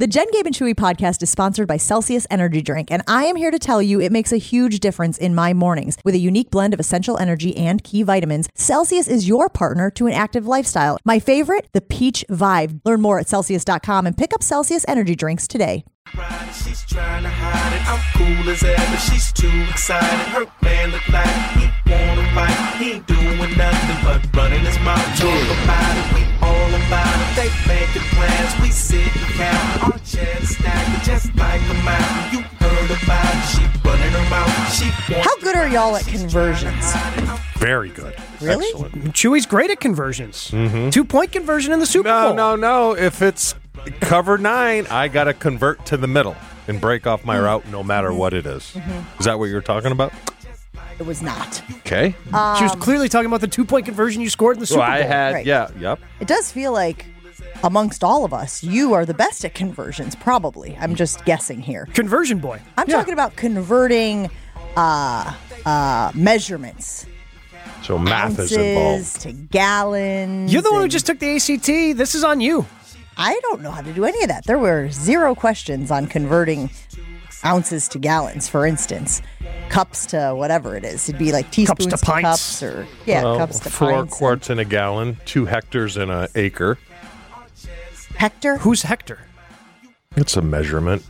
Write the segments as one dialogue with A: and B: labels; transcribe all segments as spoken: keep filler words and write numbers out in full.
A: The Jen, Gabe, and Chewy podcast is sponsored by Celsius Energy Drink, and I am here to tell you it makes a huge difference in my mornings. With a unique blend of essential energy and key vitamins, Celsius is your partner to an active lifestyle. My favorite, the Peach Vibe. Learn more at Celsius dot com and pick up Celsius Energy Drinks today.
B: She's trying to hide it. I'm cool as ever. She's too excited. Her man look like he wanna fight. He ain't doing nothing but running his mouth. Talk about it. We all about it. They making plans. We sit and count. Our chairs stacked just like a mountain. You heard about it. She running her mouth. She
A: How good are y'all at conversions?
C: Very good.
A: Really?
C: Excellent.
D: Chewy's great at conversions.
C: Mm-hmm.
D: Two-point conversion in the Super
C: No,
D: Bowl.
C: no, no. If it's cover nine, I got to convert to the middle and break off my route no matter what it is.
A: Mm-hmm.
C: Is that what you're talking about?
A: It was not.
C: Okay.
A: Um,
D: She was clearly talking about the two-point conversion you scored in the Super
C: Well,
D: Bowl.
C: I had,
A: Right.
C: yeah, yep.
A: It does feel like amongst all of us, you are the best at conversions, probably. I'm just guessing here.
D: Conversion boy.
A: I'm
D: Yeah.
A: talking about converting uh, uh, measurements.
C: So math is
A: Ounces
C: involved.
A: to gallons.
D: You're the one who
A: and-
D: just took the A C T. This is on you.
A: I don't know how to do any of that. There were zero questions on converting ounces to gallons, for instance. Cups to whatever it is. It'd be like teaspoons
D: to
A: to,
D: pints.
A: cups or, yeah,
C: Well,
A: cups to
C: four
A: pints.
C: quarts in a gallon, two hectares in an acre.
A: Hector?
D: Who's Hector?
C: It's a measurement.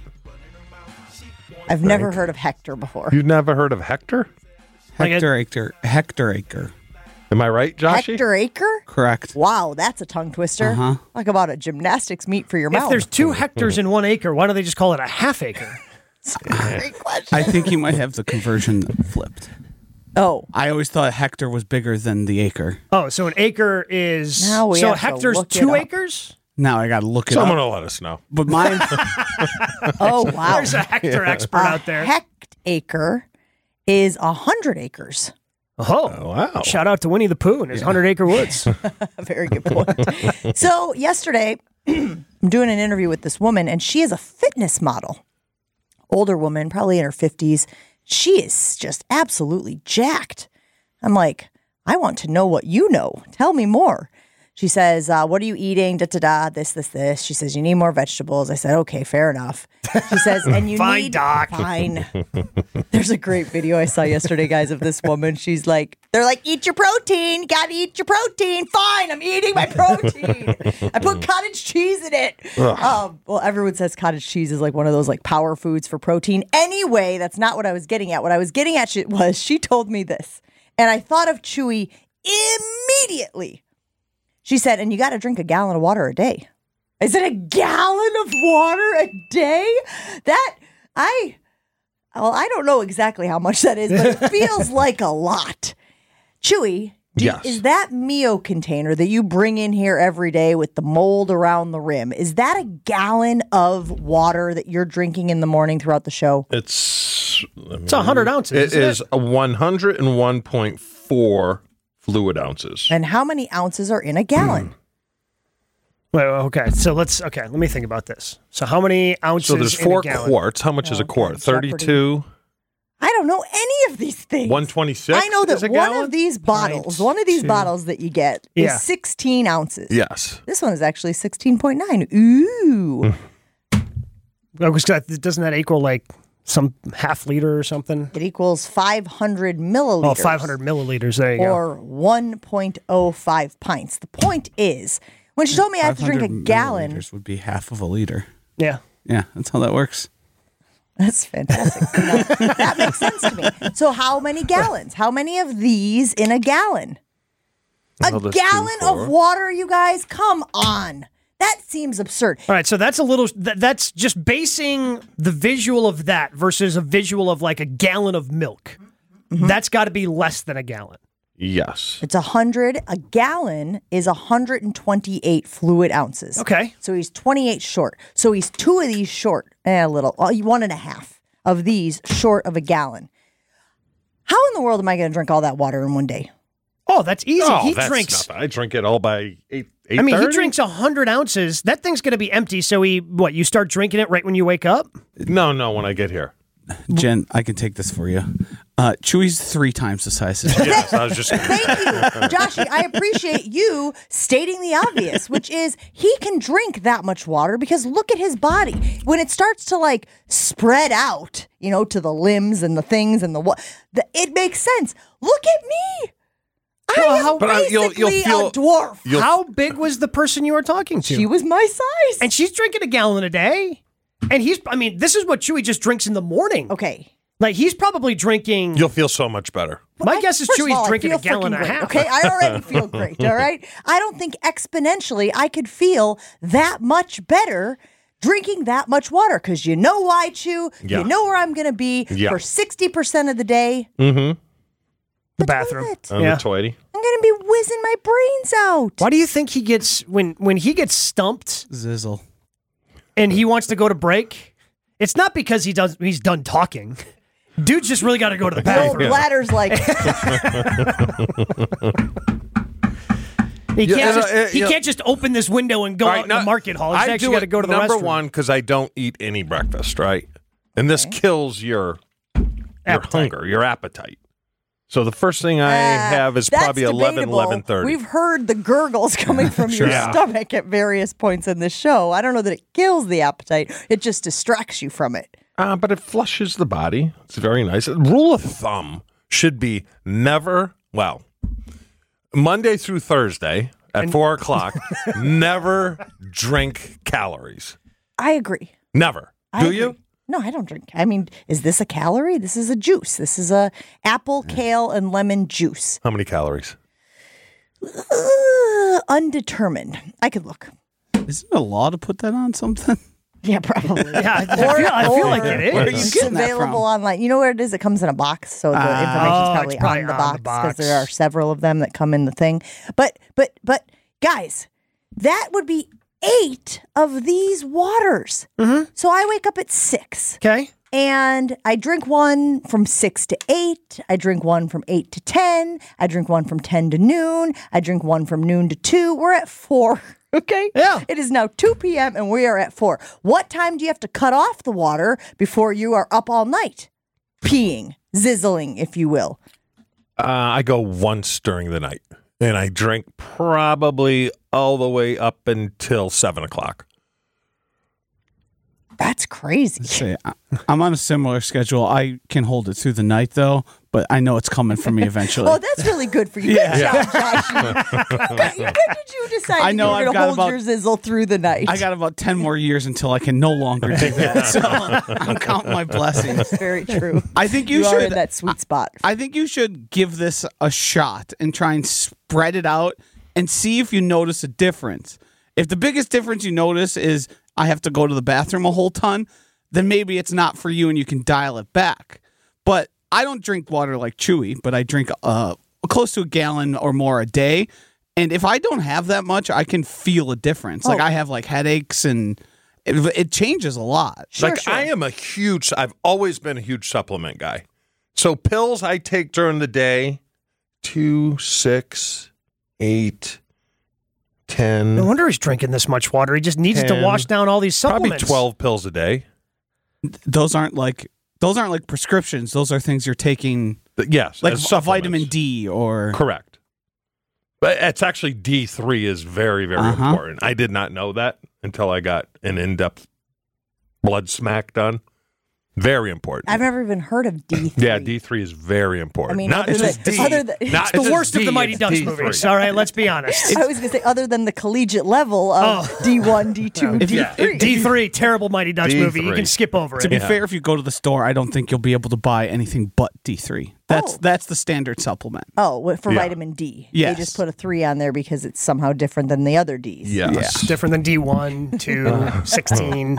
A: I've never heard of Hector before.
C: You've never heard of Hector?
D: Like
E: Hector acre. Hector acre.
C: Am I right, Joshy?
A: Hector acre?
E: Correct.
A: Wow, that's a tongue twister.
E: Uh-huh.
A: Talk about a gymnastics meet for your
D: If
A: mouth.
D: there's two hectares in one acre, why don't they just call it a half acre?
A: Great question.
E: I think you might have the conversion flipped.
A: Oh,
E: I always thought hectare was bigger than the acre.
D: Oh, so an acre is...
A: Now we
D: so
A: have to
D: hectare's
A: look it
D: two
A: up.
D: acres?
E: Now I got to look it
C: Someone
E: up.
C: will let us know.
E: But mine,
A: oh wow.
D: There's a hectare expert
A: a
D: out there.
A: hectare is a hundred acres.
D: Oh,
C: wow.
D: Shout out to Winnie the Pooh and his hundred-acre woods.
A: A very good point. So yesterday, I'm doing an interview with this woman, and she is a fitness model. Older woman, probably in her fifties. She is just absolutely jacked. I'm like, I want to know what you know. Tell me more. She says, uh, what are you eating? Da, da, da, this, this, this. She says, you need more vegetables. I said, okay, fair enough. She says, and you
D: Fine,
A: need...
D: doc.
A: Fine. There's a great video I saw yesterday, guys, of this woman. She's like, they're like, eat your protein. Got to eat your protein. Fine, I'm eating my protein. I put cottage cheese in it. Um, well, everyone says cottage cheese is like one of those like power foods for protein. Anyway, that's not what I was getting at. What I was getting at she- was she told me this, and I thought of Chewy immediately. She said, and you got to drink a gallon of water a day. I said, a gallon of water a day? That, I, well, I don't know exactly how much that is, but it feels like a lot. Chewy, do,
C: Yes.
A: is that Mio container that you bring in here every day with the mold around the rim, is that a gallon of water that you're drinking in the morning throughout the show?
C: It's
D: It's one hundred ounces,
C: It
D: isn't
C: is
D: it?
C: a one hundred one point four fluid ounces.
A: And how many ounces are in a gallon?
D: Wait, wait, okay, so let's, okay, let me think about this. So how many ounces
C: So there's
D: in
C: four
D: a gallon?
C: quarts. How much is
A: Oh,
C: a quart?
A: God, Jeopardy.
C: thirty-two,
A: I don't know any of these things.
C: one twenty-six.
A: I know
C: is
A: that
C: a
A: one
C: gallon?
A: of these bottles,
D: Pints,
A: one of these
D: two.
A: bottles that you get
D: Yeah.
A: is sixteen ounces.
C: Yes.
A: This one is actually sixteen point nine. Ooh.
D: Oh, 'cause that- doesn't that equal like some half liter or something?
A: It equals five hundred milliliters.
D: Oh, five hundred milliliters. There you go.
A: Or one point oh five pints. The point is, when she told me I have to drink a
E: five hundred
A: gallon,
E: milliliters would be half of a liter.
D: Yeah.
E: Yeah, that's how that works.
A: that's fantastic. Now, that makes sense to me. So how many gallons? How many of these in a gallon? A
C: Well, there's two,
A: gallon
C: four.
A: of water, you guys? Come on. That seems absurd.
D: All right, so that's a little, that, that's just basing the visual of that versus a visual of like a gallon of milk.
A: Mm-hmm.
D: That's got to be less than a gallon.
C: Yes.
A: It's a hundred. A gallon is a hundred and twenty-eight fluid ounces.
D: Okay.
A: So he's twenty-eight short. So he's two of these short, eh, a little, uh, one and a half of these short of a gallon. How in the world am I going to drink all that water in one day?
D: Oh, that's easy.
C: Oh,
D: he
C: that's
D: drinks.
C: nothing. I drink it all by eight. eight
D: I mean, he
C: thirty?
D: drinks one hundred ounces. That thing's going to be empty. So he, what, you start drinking it right when you wake up?
C: No, no. When I get here.
E: Jen, I can take this for you. Uh, Chewy's three times the size of
C: Yes, I was just.
A: Thank you, Joshy. I appreciate you stating the obvious, which is he can drink that much water because look at his body. When it starts to like spread out, you know, to the limbs and the things and the what, the, it makes sense. Look at me. I
D: Well,
A: am
D: how-
C: But, uh, you'll-
A: basically
C: you'll feel-
A: a dwarf.
C: You'll-
D: How big was the person you were talking to?
A: She was my size.
D: and she's drinking a gallon a day. And he's, I mean, this is what Chewy just drinks in the morning.
A: okay.
D: Like, he's probably drinking.
C: You'll feel so much better.
D: My
A: I-
D: guess is
A: first of
D: Chewy's
A: all, I
D: drinking a
A: feel
D: gallon and
A: freaking
D: a
A: great,
D: half.
A: Okay, I already feel great. All right, I don't think exponentially I could feel that much better drinking that much water because you know why, Chew.
C: Yeah.
A: You know where I'm going to be
C: Yeah.
A: for sixty percent of the day.
C: Mm-hmm.
D: The bathroom.
A: toilet.
C: On
D: Yeah.
C: the toity.
A: I'm going to be whizzing my brains out.
D: Why do you think he gets when when he gets stumped
E: Zizzle.
D: and he wants to go to break? It's not because he does he's done talking. Dude's just really got to go to the
A: The old
D: bathroom.
A: bladder's like,
D: He
C: Yeah,
D: can't
C: and,
D: just
C: uh,
D: he
C: you know-
D: can't just open this window and go
C: All
D: out
C: right,
D: in
C: now,
D: the market hall. He's
C: I
D: actually
C: do
D: got to
C: it,
D: go to the
C: number
D: restroom.
C: one because I don't eat any breakfast, right? And this kills your your
D: Appetite.
C: hunger, your appetite. So the first thing I
A: uh,
C: have is
A: that's
C: probably eleven,
A: debatable.
C: eleven thirty.
A: We've heard the gurgles coming from your
C: Yeah.
A: stomach at various points in the show. I don't know that it kills the appetite. It just distracts you from it.
C: Uh, but it flushes the body. It's very nice. Rule of thumb should be never, well, Monday through Thursday at four o'clock, never drink calories.
A: I agree.
C: Never.
A: I
C: Do
A: agree.
C: you?
A: No, I don't drink. I mean, is this a calorie? This is a juice. This is a apple, kale, and lemon juice.
C: How many calories?
A: Uh, undetermined. I could look.
E: Isn't it a law to put that on something?
A: Yeah, probably.
D: Yeah, I, I feel, I feel like it is.
E: Where are you
A: It's
E: getting that
A: available
E: from?
A: online. You know where it is? It comes in a box, so the
E: Ah.
A: information's
D: Oh,
A: probably,
D: it's probably
A: on the
D: on
A: box
D: the
A: because
D: box.
A: there are several of them that come in the thing. But but but guys, that would be eight of these waters.
D: Mm-hmm.
A: So I wake up at six.
D: Okay.
A: And I drink one from six to eight. I drink one from eight to ten. I drink one from ten to noon. I drink one from noon to two. We're at four. Okay?
D: Yeah.
A: It is now two p.m. and we are at four. What time do you have to cut off the water before you are up all night? Peeing, zizzling, if you will.
C: Uh, I go once during the night, and I drink probably all the way up until seven o'clock.
A: That's crazy.
E: Say, I- I'm on a similar schedule. I can hold it through the night though, but I know it's coming for me eventually.
A: Oh, that's really good for you.
E: Yeah.
A: Good job, Josh. When did you decide
E: I know
A: you were
E: I've
A: going to
E: got
A: hold
E: about-
A: your zizzle through the night?
E: I got about ten more years until I can no longer do that. So I'm counting my blessings.
A: Very true.
E: I think you,
A: You, are
E: should.
A: in that sweet spot.
E: I think you should give this a shot and try and spread it out and see if you notice a difference. If the biggest difference you notice is I have to go to the bathroom a whole ton, then maybe it's not for you and you can dial it back. But I don't drink water like Chewy, but I drink uh, close to a gallon or more a day. And if I don't have that much, I can feel a difference. Like
A: Oh.
E: I have like headaches and it, it changes a lot.
A: Sure,
C: like
A: sure.
C: I am a huge, I've always been a huge supplement guy. So pills I take during the day, two, six, eight, ten,
D: No wonder he's drinking this much water. He just needs
C: ten,
D: to wash down all these
C: probably
D: supplements.
C: twelve pills a day.
E: Those aren't like those aren't like prescriptions. Those are things you're taking
C: But yes,
E: like
C: as
E: v-
C: supplements.
E: vitamin D or
C: Correct. But it's actually D three is very, very
E: Uh-huh.
C: important. I did not know that until I got an in-depth blood smack done. Very important.
A: I've never even heard of D three.
C: yeah, D three is very important.
A: I mean,
C: not
A: other
C: just
A: than-
C: D.
A: other than-
C: not
D: It's the
C: just
D: worst of
C: D,
D: the Mighty
C: it's
D: Ducks
C: D three.
D: movies. All right, let's be honest.
A: I was going to say, other than the collegiate level of
D: Oh.
A: D one, D two,
E: If you-
A: D three.
D: D three, terrible Mighty Ducks movie. You
C: D three.
D: can skip over
E: To
D: it.
E: be
C: Yeah.
E: fair, if you go to the store, I don't think you'll be able to buy anything but D three. That's
A: Oh.
E: that's the standard supplement.
A: Oh, what- for
C: Yeah.
A: vitamin D.
E: Yes.
A: They just put a three on there because it's somehow different than the other Ds.
C: Yes.
D: It's different than D one, two, sixteen.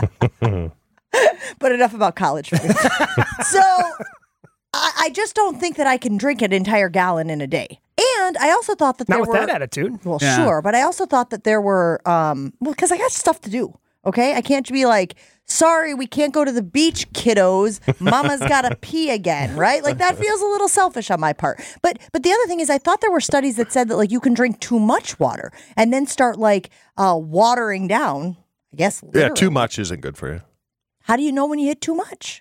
A: But enough about college for me. So I, I just don't think that I can drink an entire gallon in a day. And I also thought that
D: Not
A: there
D: with
A: were
D: that attitude.
A: well,
E: Yeah.
A: sure, but I also thought that there were um well, because I got stuff to do. Okay, I can't be like, sorry, we can't go to the beach, kiddos. Mama's gotta pee again, right? Like that feels a little selfish on my part. But but the other thing is, I thought there were studies that said that like you can drink too much water and then start like uh watering down. I guess.
C: Yeah,
A: literally.
C: too much isn't good for you.
A: How do you know when you hit too much?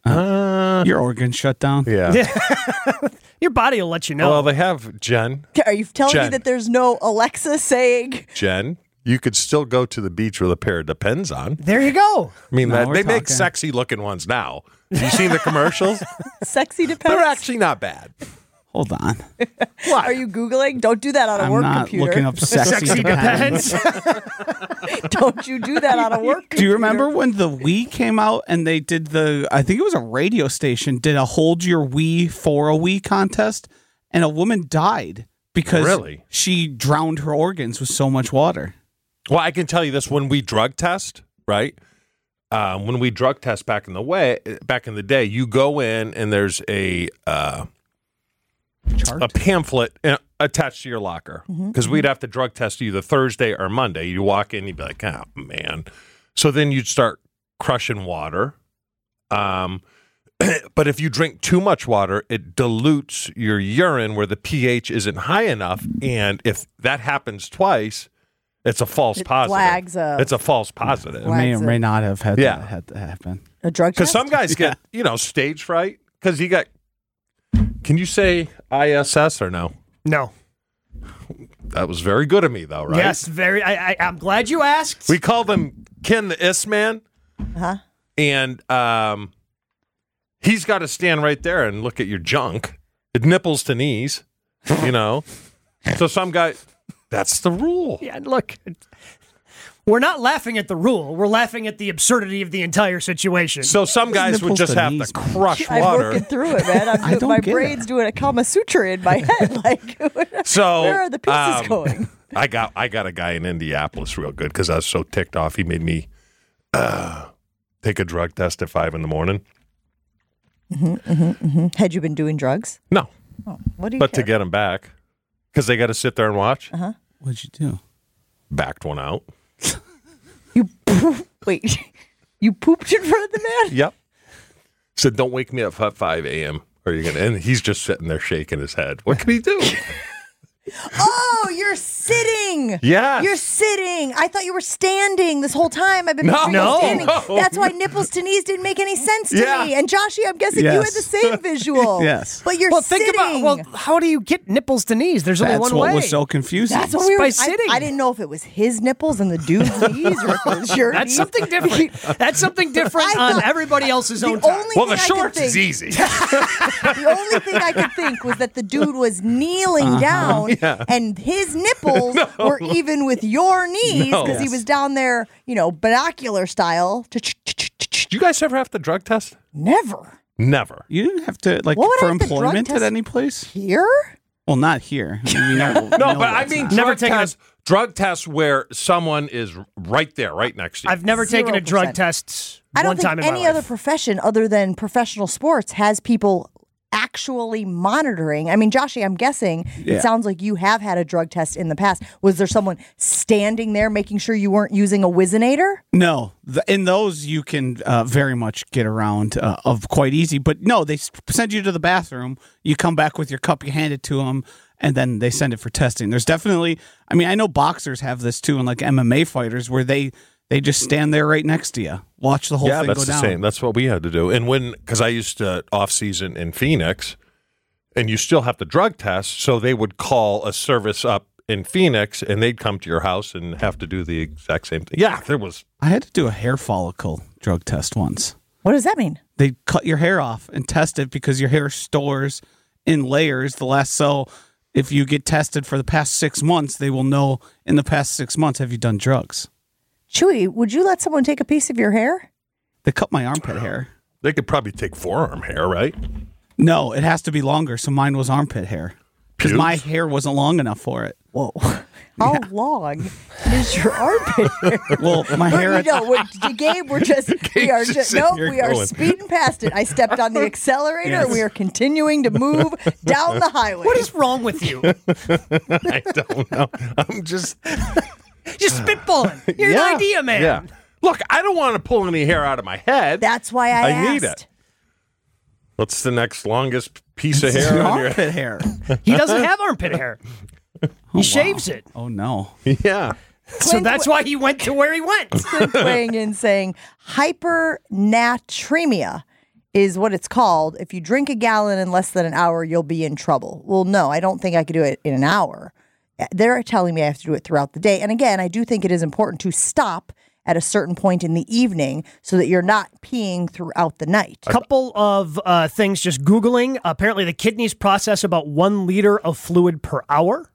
C: Uh,
E: Your organs shut down.
C: yeah.
D: Your body will let you know.
C: Well, they have Jen.
A: Are you telling me
C: Jen.
A: that there's no Alexa saying,
C: Jen, you could still go to the beach with a pair of Depends on.
D: there you go.
C: I mean,
E: No,
C: that,
E: we're
C: they make
E: talking.
C: sexy looking ones now. Have you seen the commercials?
A: sexy depends?
C: They're actually not bad.
E: Hold on.
A: Are you Googling? Don't do that on a
E: I'm
A: work
E: not
A: computer.
E: looking up sexy,
D: Sexy
E: depends.
D: depends.
A: Don't you do that on a work
E: Do you remember when the Wii came out and they did the, I think it was a radio station, did a Hold Your Wii for a Wii contest, and a woman died because
C: Really?
E: she drowned her organs with so much water.
C: Well, I can tell you this: when we drug test, right? Um, when we drug test back in the way, back in the day, you go in and there's a uh,
E: Chart?
C: a pamphlet uh, attached to your locker because we'd have to drug test you either Thursday or Monday. You walk in, you'd be like, "Oh man!" So then you'd start crushing water. Um, but if you drink too much water, it dilutes your urine where the pH isn't high enough, and if that happens twice, it's a false
A: It
C: positive.
A: flags a-
C: it's a false positive.
A: Flag-
E: May or may not have had
C: Yeah.
E: that had to happen.
A: a drug
C: Because
A: test?
C: some guys get, you know, stage fright because you got. Can you say I S S or no?
D: No.
C: That was very good of me, though, right?
D: Yes, very. I, I, I'm glad you asked.
C: We called him Ken the Is Man.
A: Uh-huh.
C: And um, he's got to stand right there and look at your junk. It nipples to knees, you know. So some guy, that's the rule.
D: Yeah, look, we're not laughing at the rule. We're laughing at the absurdity of the entire situation.
C: So some guys would
E: nipples
C: just
E: to
C: have
E: knees,
C: to
E: man.
C: crush
A: I'm
C: water.
A: working through it, man. I'm
E: I
A: doing,
E: don't
A: my
E: get
A: brain's doing a Kama Sutra in my head. Like,
C: So
A: where are the pieces
C: um,
A: going?
C: I got I got a guy in Indianapolis real good because I was so ticked off. He made me uh, take a drug test at five in the morning.
A: Had you been doing drugs?
C: No,
A: What do you
C: but
A: care?
C: to get him back because they got to sit there and watch.
A: Uh-huh.
E: What'd you do?
C: Backed one out.
A: You poop. Wait, you pooped in front of the man?
C: Yep. Said, don't wake me up at five a.m. or you're gonna. And he's just sitting there shaking his head. What can he do?
A: Oh, you're sitting.
C: Yes.
A: You're sitting. I thought you were standing this whole time. I've been
C: No.
A: picturing you
C: No.
A: standing.
C: No.
A: That's why nipples to knees didn't make any sense to
C: Yeah.
A: me. And Joshy, I'm guessing you
E: Yes.
A: had the same visual.
E: Yes.
A: But you're
D: well,
A: sitting.
D: think about well, how do you get nipples to knees? There's only
E: That's
D: one
E: what
D: way.
E: was so confusing.
A: That's what we were.
D: By
A: I,
D: sitting.
A: I didn't know if it was his nipples and the dude's knees, or if it was your
D: That's
A: knees.
D: something different. That's something different
A: I
D: on
A: thought-
D: everybody else's
A: The
D: own time.
A: only
C: well, the
A: thing I could
C: shorts is
A: think-
C: easy.
A: The only thing I could think was that the dude was kneeling
C: Uh-huh.
A: down, and his nipples were even with your knees
C: No.
A: because he
E: Yes.
A: was down there, you know, binocular style.
C: Do you guys ever have to drug test?
A: Never
C: Never.
E: You didn't have to like
A: What would
E: for
A: I have to drug
E: employment at
A: test?
E: any place.
A: here.
E: Well, not here. I mean, we know- we
C: No,
E: know
C: but I
E: that's
C: mean
E: not.
D: Never
C: drug
D: taken a-
C: tests. Drug tests where someone is right there, right next to you.
D: I've never taken a
A: Zero
D: drug
A: percent.
D: test
A: I don't
D: one time
A: think
D: in my
A: any
D: life.
A: other profession other than professional sports has people actually monitoring. I mean, Joshy, I'm guessing
E: Yeah.
A: it sounds like you have had a drug test in the past. Was there someone standing there making sure you weren't using a Whizzinator?
E: No, the, in those you can uh, very much get around uh, of quite easy. But no, they s- send you to the bathroom. You come back with your cup. You hand it to them, and then they send it for testing. There's definitely. I mean, I know boxers have this too, and like M M A fighters, where they they just stand there right next to you, watch the whole
C: yeah,
E: thing
C: that's
E: go
C: the
E: down.
C: same. That's what we had to do. And when, because I used to off season in Phoenix, and you still have to drug test, so they would call a service up in Phoenix, and they'd come to your house and have to do the exact same thing. Yeah, there was.
E: I had to do a hair follicle drug test once.
A: What does that mean?
E: They cut your hair off and test it because your hair stores in layers. The last so if you get tested for the past six months, they will know in the past six months have you done drugs.
A: Chewy, would you let someone take a piece of your hair?
E: They cut my armpit hair.
C: They could probably take forearm hair, right?
E: No, it has to be longer. So mine was armpit hair because my
C: Pubes?
E: hair wasn't long enough for it.
A: Whoa. How long is your armpit hair?
E: Well, my hair.
A: You know, we're, Gabe, we're just, we are
C: just
A: just,
C: sitting
A: nope,
C: here
A: we are
C: going.
A: speeding past it. I stepped on the accelerator
E: Yes.
A: and we are continuing to move down the highway.
D: What is wrong with you?
C: I don't know. I'm just.
D: Just spitballing. You're
C: yeah,
D: an idea man.
C: Yeah. Look, I don't want to pull any hair out of my head.
A: That's why I,
C: I
A: asked.
C: need it. What's the next longest piece of
E: It's
C: hair
E: your
C: on your
E: armpit hair.
D: He doesn't have armpit hair. He shaves it.
E: Oh no.
C: Yeah.
D: So
A: Clint
D: that's why he went to where he went.
A: Clint weighing in saying hypernatremia is what it's called. If you drink a gallon in less than an hour, you'll be in trouble. Well, no, I don't think I could do it in an hour. They're telling me I have to do it throughout the day. And again, I do think it is important to stop at a certain point in the evening so that you're not peeing throughout the night.
D: A couple of uh, things just Googling. Apparently the kidneys process about one liter of fluid per hour.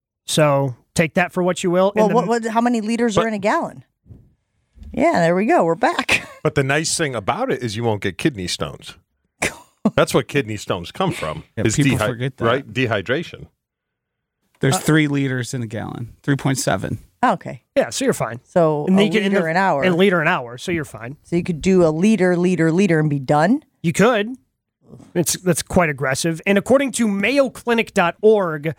D: So take that for what you will.
A: Well,
D: the,
A: what, what, how many liters but, are in a gallon? Yeah, there we go. We're back.
C: But the nice thing about it is you won't get kidney stones. That's what kidney stones come from.
E: Yeah,
C: is
E: people
C: dehy-
E: forget that.
C: Right? Dehydration.
E: There's
A: Uh,
E: three liters in a gallon, three point seven.
A: Okay.
D: Yeah, so you're fine.
A: So
D: And
A: a
D: you can-
A: liter
D: the-
A: an hour.
D: And liter an hour, so you're fine.
A: So you could do a liter, liter, liter and be done?
D: You could. It's That's quite aggressive. And according to mayo clinic dot org,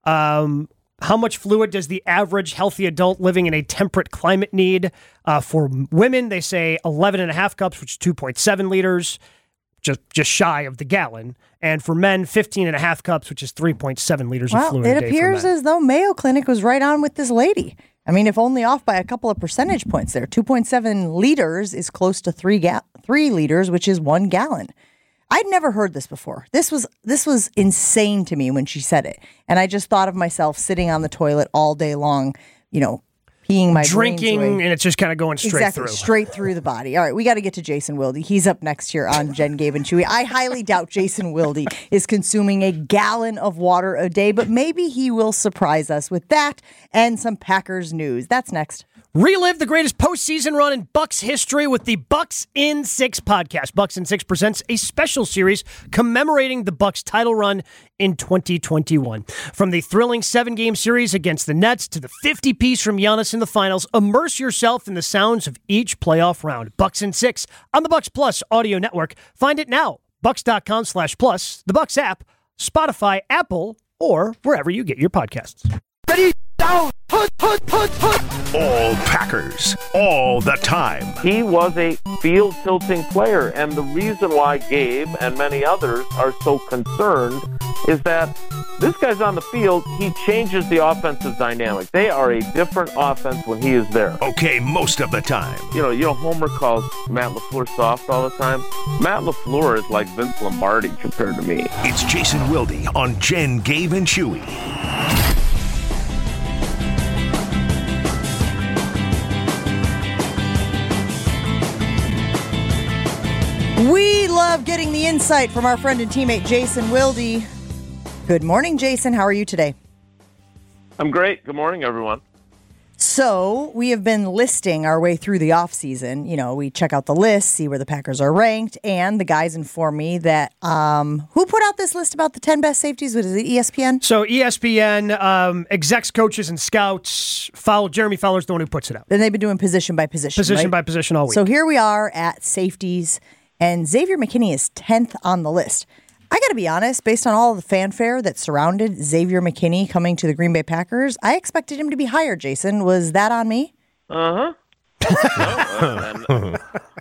D: um, how much fluid does the average healthy adult living in a temperate climate need? Uh, for women, they say eleven and a half cups, which is two point seven liters, just just shy of the gallon. And for men, fifteen and a half cups, which is three point seven liters of
A: Well,
D: fluid
A: it
D: a day for
A: appears
D: men.
A: as though Mayo Clinic was right on with this lady. I mean, if only off by a couple of percentage points there. two point seven liters is close to three ga- three liters, which is one gallon. I'd never heard this before. This was this was insane to me when she said it. And I just thought of myself sitting on the toilet all day long, you know, peeing my brains
D: Drinking,
A: away.
D: and it's just kind of going straight
A: exactly,
D: through.
A: straight through the body. All right, we got to get to Jason Wilde. He's up next here on Jen, Gabe, and Chewy. I highly doubt Jason Wilde is consuming a gallon of water a day, but maybe he will surprise us with that and some Packers news. That's next.
D: Relive the greatest postseason run in Bucks history with the Bucks in Six podcast. Bucks in Six presents a special series commemorating the Bucks title run in twenty twenty-one. From the thrilling seven-game series against the Nets to the fifty-piece from Giannis in the finals, immerse yourself in the sounds of each playoff round. Bucks in Six on the Bucks Plus audio network. Find it now. Bucks.com slash plus, the Bucks app, Spotify, Apple, or wherever you get your podcasts.
F: Ready, down, put, put, put, put. All Packers, all the time.
G: He was a field tilting player, and the reason why Gabe and many others are so concerned is that this guy's on the field, he changes the offensive dynamic. They are a different offense when he is there.
F: Okay, most of the time.
G: You know, you know, Homer calls Matt LaFleur soft all the time. Matt LaFleur is like Vince Lombardi compared to me.
F: It's Jason Wilde on Jen, Gabe, and Chewy.
A: We love getting the insight from our friend and teammate, Jason Wilde. Good morning, Jason. How are you today?
G: I'm great. Good morning, everyone.
A: So we have been listing our way through the offseason. You know, we check out the list, see where the Packers are ranked, and the guys inform me that um, who put out this list about the ten best safeties? What is it, E S P N?
D: So E S P N, um, execs, coaches, and scouts. Foul, Jeremy Fowler's the one who puts it out.
A: Then they've been doing position by position.
D: Position
A: right?
D: by position all week.
A: So here we are at safeties, and Xavier McKinney is tenth on the list. I got to be honest, based on all the fanfare that surrounded Xavier McKinney coming to the Green Bay Packers, I expected him to be higher, Jason. Was that on me?
G: Uh-huh. no, and,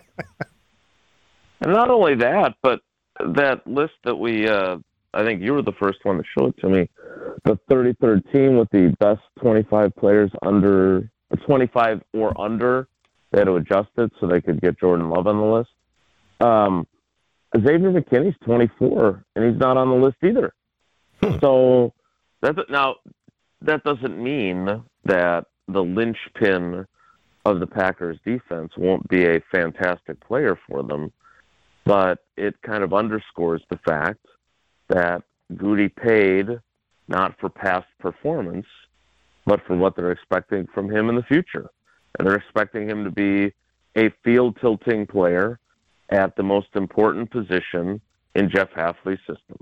G: and not only that, but that list that we, uh, I think you were the first one to show it to me, the thirty-third team with the best twenty-five players under, twenty-five or under, they had to adjust it so they could get Jordan Love on the list. Um, Xavier McKinney's twenty-four, and he's not on the list either. Hmm. So that's now that doesn't mean that the linchpin of the Packers defense won't be a fantastic player for them, but it kind of underscores the fact that Goody paid not for past performance, but for what they're expecting from him in the future. And they're expecting him to be a field tilting player at the most important position in Jeff Hafley's system.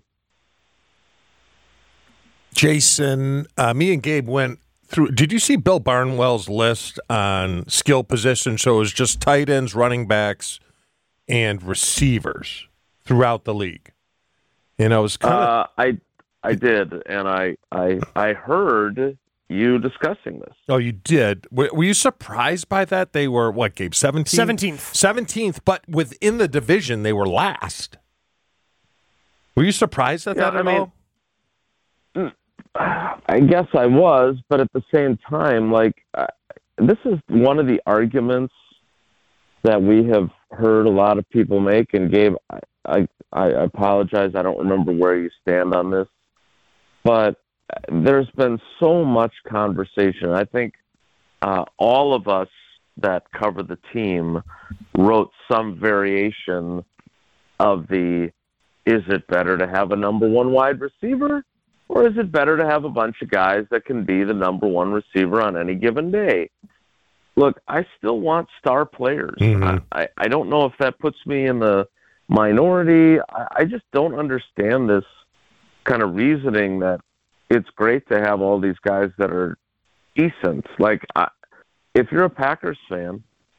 C: Jason, uh, me and Gabe went through. Did you see Bill Barnwell's list on skill position? So it was just tight ends, running backs, and receivers throughout the league. You know, it was kind of.
G: Uh, I I did, and I I I heard you discussing this.
C: Oh, you did? Were, were you surprised by that? They were, what, Gabe, seventeenth?
D: seventeenth.
C: seventeenth, but within the division, they were last. Were you surprised at
G: Yeah,
C: that at
G: I mean,
C: all?
G: I guess I was, but at the same time, like, uh, this is one of the arguments that we have heard a lot of people make, and Gabe, I, I apologize. I don't remember where you stand on this, but there's been so much conversation. I think uh, all of us that cover the team wrote some variation of the, is it better to have a number one wide receiver, or is it better to have a bunch of guys that can be the number one receiver on any given day? Look, I still want star players.
C: Mm-hmm.
G: I, I don't know if that puts me in the minority. I, I just don't understand this kind of reasoning that it's great to have all these guys that are decent. Like, I, if you're a Packers fan,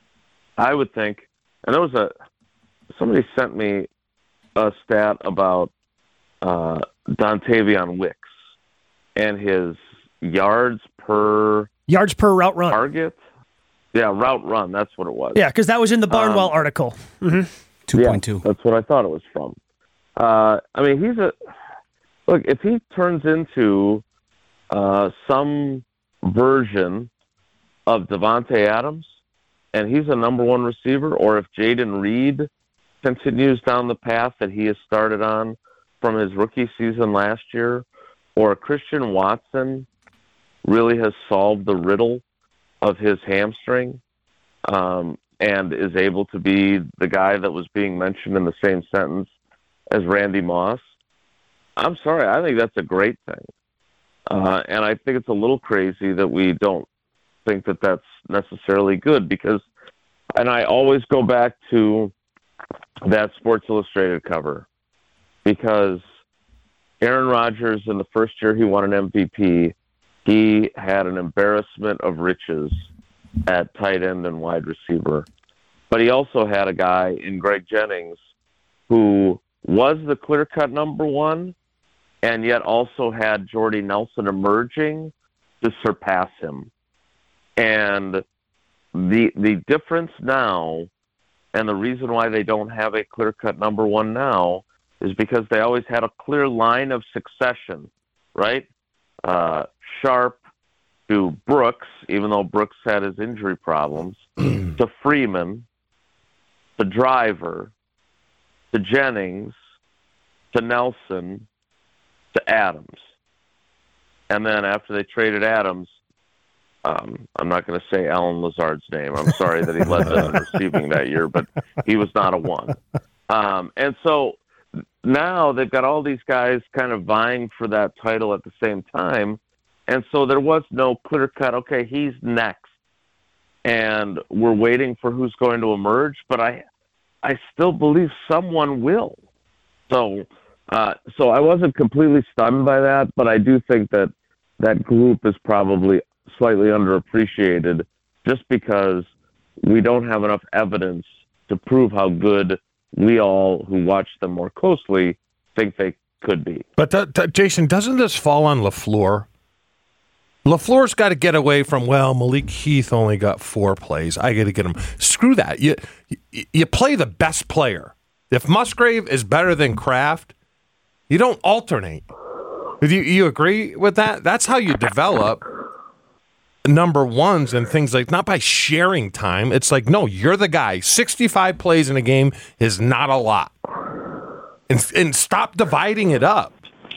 G: I would think, and there was a, somebody sent me a stat about uh, Dontavion Wicks and his yards per
D: Yards per route run.
G: target. Yeah, route run. That's what it was.
D: Yeah, because that was in the Barnwell
G: Um,
D: article. Mm-hmm.
E: two point two.
G: Yeah, that's what I thought it was from. Uh, I mean, he's a look. If he turns into uh, some version of Devontae Adams, and he's a number one receiver, or if Jaden Reed continues down the path that he has started on from his rookie season last year, or Christian Watson really has solved the riddle of his hamstring um, and is able to be the guy that was being mentioned in the same sentence as Randy Moss, I'm sorry, I think that's a great thing. Uh, and I think it's a little crazy that we don't think that that's necessarily good because, and I always go back to that Sports Illustrated cover because Aaron Rodgers, in the first year he won an M V P, he had an embarrassment of riches at tight end and wide receiver. But he also had a guy in Greg Jennings who was the clear-cut number one and yet also had Jordy Nelson emerging to surpass him. And the the difference now, and the reason why they don't have a clear-cut number one now, is because they always had a clear line of succession, right? Uh, Sharp to Brooks, even though Brooks had his injury problems, to Freeman, to Driver, to Jennings, to Nelson, to Adams. And then after they traded Adams, um, I'm not going to say Alan Lazard's name. I'm sorry that he led them in receiving that year, but he was not a one. Um, and so now they've got all these guys kind of vying for that title at the same time. And so there was no clear cut, okay, he's next. And we're waiting for who's going to emerge, but I I still believe someone will. So uh, so I wasn't completely stunned by that, but I do think that that group is probably slightly underappreciated just because we don't have enough evidence to prove how good we all who watch them more closely think they could be.
C: But th- th- Jason, doesn't this fall on LaFleur? LaFleur's got to get away from, well, Malik Heath only got four plays. I got to get him. Screw that. You, you you play the best player. If Musgrave is better than Kraft, you don't alternate. Do you, you agree with that? That's how you develop number ones and things like, not by sharing time. It's like, no, you're the guy. sixty-five plays in a game is not a lot. And, and stop dividing it up.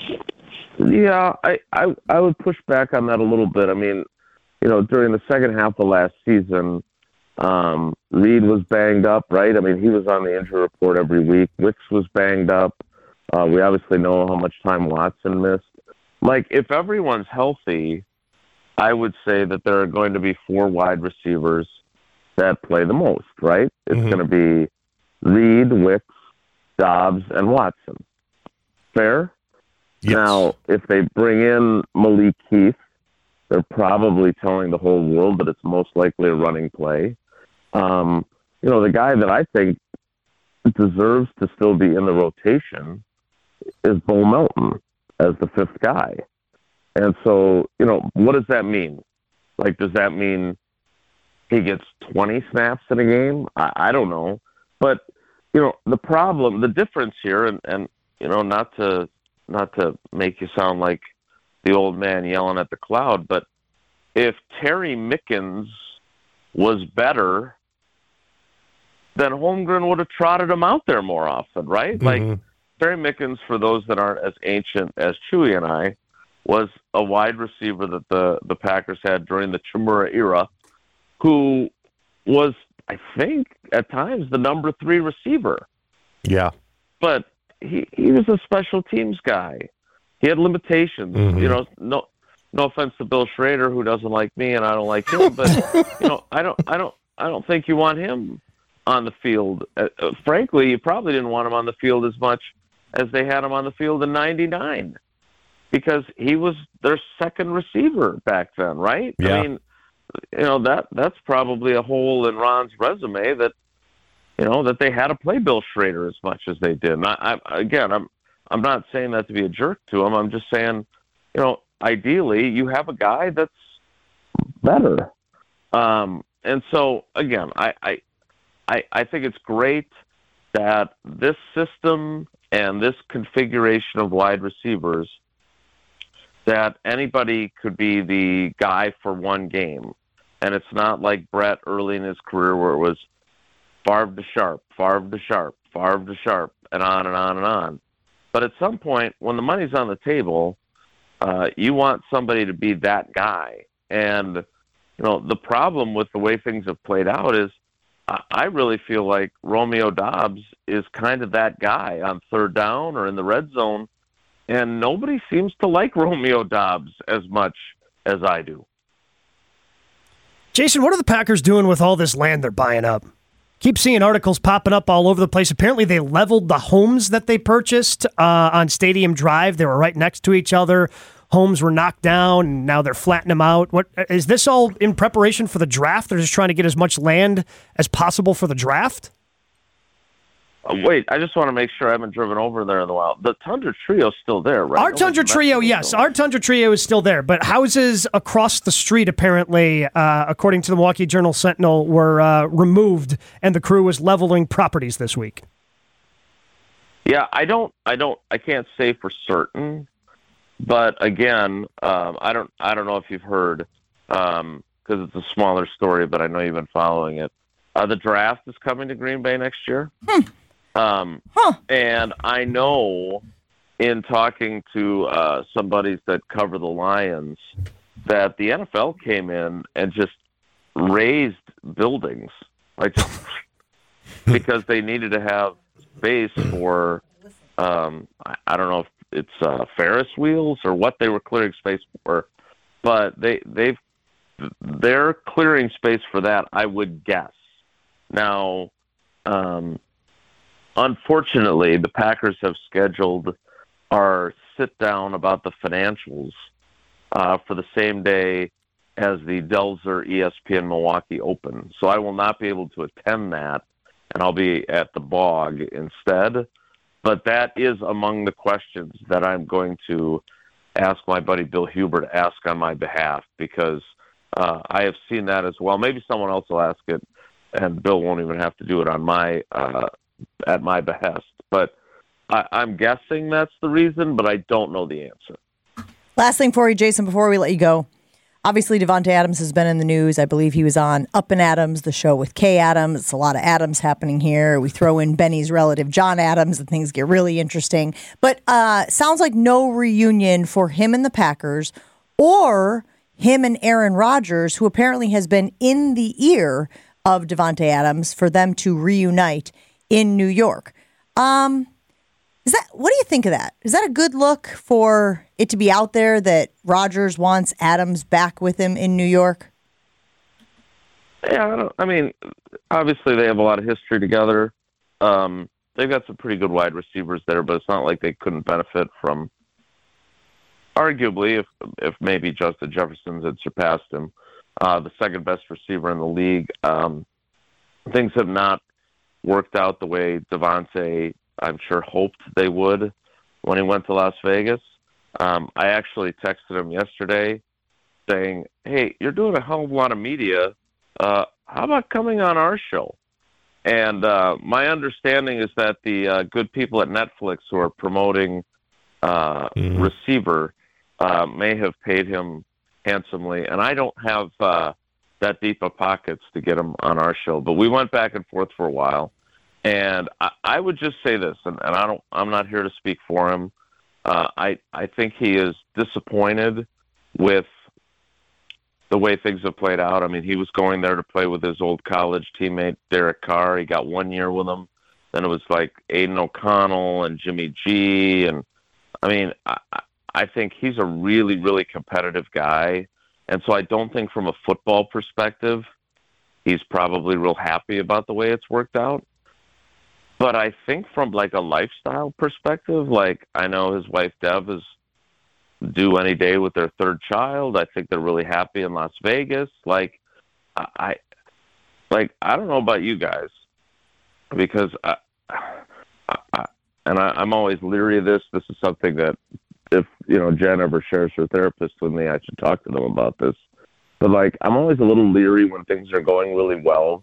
G: Yeah, I, I I would push back on that a little bit. I mean, you know, during the second half of last season, um, Reed was banged up, right? I mean, he was on the injury report every week. Wicks was banged up. Uh, we obviously know how much time Watson missed. Like, if everyone's healthy, I would say that there are going to be four wide receivers that play the most, right? It's
C: Mm-hmm.
G: going to be Reed, Wicks, Dobbs, and Watson. Fair?
C: Yes.
G: Now, if they bring in Malik Heath, they're probably telling the whole world that it's most likely a running play. Um, you know, the guy that I think deserves to still be in the rotation is Bo Melton as the fifth guy. And so, you know, what does that mean? Like, does that mean he gets twenty snaps in a game? I, I don't know. But, you know, the problem, the difference here, and, and you know, not to not to make you sound like the old man yelling at the cloud, but if Terry Mickens was better then Holmgren would have trotted him out there more often, right?
C: Mhm.
G: Like Barry Mickens, for those that aren't as ancient as Chewy and I, was a wide receiver that the, the Packers had during the Chimura era, who was, I think, at times the number three receiver.
C: Yeah.
G: But he, he was a special teams guy. He had limitations.
C: Mhm.
G: You know, no no offense to Bill Schrader, who doesn't like me and I don't like him, but you know, I don't I don't I don't think you want him on the field. Uh, uh, frankly, you probably didn't want him on the field as much as they had him on the field in ninety-nine, because he was their second receiver back then, right?
C: Yeah.
G: I mean, you know, that that's probably a hole in Ron's resume, that you know that they had to play Bill Schrader as much as they did. And I, I, again, I'm I'm not saying that to be a jerk to him. I'm just saying, you know, ideally you have a guy that's better. Um, and so again, I, I I I think it's great that this system and this configuration of wide receivers, that anybody could be the guy for one game. And it's not like Brett early in his career where it was Favre to Sharp, Favre to Sharp, Favre to Sharp, and on and on and on. But at some point, when the money's on the table, uh, you want somebody to be that guy. And, you know, the problem with the way things have played out is I, I really feel like Romeo Doubs is kind of that guy on third down or in the red zone. And nobody seems to like Romeo Doubs as much as I do.
D: Jason, what are the Packers doing with all this land they're buying up? Keep seeing articles popping up all over the place. Apparently, they leveled the homes that they purchased uh, on Stadium Drive. They were right next to each other. Homes were knocked down, and now they're flattening them out. What is this all in preparation for the draft? They're just trying to get as much land as possible for the draft?
G: Uh, wait, I just want to make sure I haven't driven over there in a while. The Tundra Trio's still there, right?
D: Our Tundra
G: Nobody's
D: Trio,
G: messing
D: yes.
G: with them.
D: Our Tundra Trio is still there, but houses across the street, apparently, uh, according to the Milwaukee Journal-Sentinel, were uh, removed, and the crew was leveling properties this week.
G: Yeah, I don't, I don't, I can't say for certain, but again, um, I don't, I don't know if you've heard, because um, it's a smaller story, but I know you've been following it. Uh, the draft is coming to Green Bay next year.
A: Hmm.
G: Um,
A: Huh.
G: And I know in talking to uh, some buddies that cover the Lions that the N F L came in and just raised buildings, like just because they needed to have space for, um, I, I don't know if it's uh, Ferris wheels or what they were clearing space for, but they, they've, they're clearing space for that, I would guess. Now, um, unfortunately, the Packers have scheduled our sit-down about the financials uh, for the same day as the Delzer E S P N Milwaukee Open. So I will not be able to attend that, and I'll be at the Bog instead. But that is among the questions that I'm going to ask my buddy Bill Huber to ask on my behalf, because uh, I have seen that as well. Maybe someone else will ask it, and Bill won't even have to do it on my uh, at my behest. But I, I'm guessing that's the reason, but I don't know the answer.
A: Last thing for you, Jason, before we let you go. Obviously, Davante Adams has been in the news. I believe he was on Up and Adams, the show with Kay Adams. It's a lot of Adams happening here. We throw in Benny's relative, John Adams, and things get really interesting. But uh, sounds like no reunion for him and the Packers, or him and Aaron Rodgers, who apparently has been in the ear of Davante Adams for them to reunite in New York. Um, is that, what do you think of that? Is that a good look for it to be out there that Rodgers wants Adams back with him in New York?
G: Yeah, I, don't, I mean, obviously they have a lot of history together. Um, they've got some pretty good wide receivers there, but it's not like they couldn't benefit from, arguably, if if maybe Justin Jefferson had surpassed him, uh, the second best receiver in the league. Um, things have not worked out the way Davante, I'm sure, hoped they would when he went to Las Vegas. Um, I actually texted him yesterday saying, hey, you're doing a hell of a lot of media. Uh, how about coming on our show? And uh, my understanding is that the uh, good people at Netflix who are promoting uh,
C: Mhm.
G: receiver uh, may have paid him handsomely. And I don't have uh, that deep of pockets to get him on our show. But we went back and forth for a while, and I, I would just say this, and, and I don't, I'm not here to speak for him. Uh, I I think he is disappointed with the way things have played out. I mean, he was going there to play with his old college teammate Derek Carr. He got one year with him. Then it was like Aiden O'Connell and Jimmy G, and I mean, I, I think he's a really, really competitive guy. And so I don't think from a football perspective, he's probably real happy about the way it's worked out. But I think from like a lifestyle perspective, like I know his wife Deb is due any day with their third child. I think they're really happy in Las Vegas. Like I, like I don't know about you guys, because I, I and I, I'm always leery of this. This is something that if you know Jen ever shares her therapist with me, I should talk to them about this. But like I'm always a little leery when things are going really well.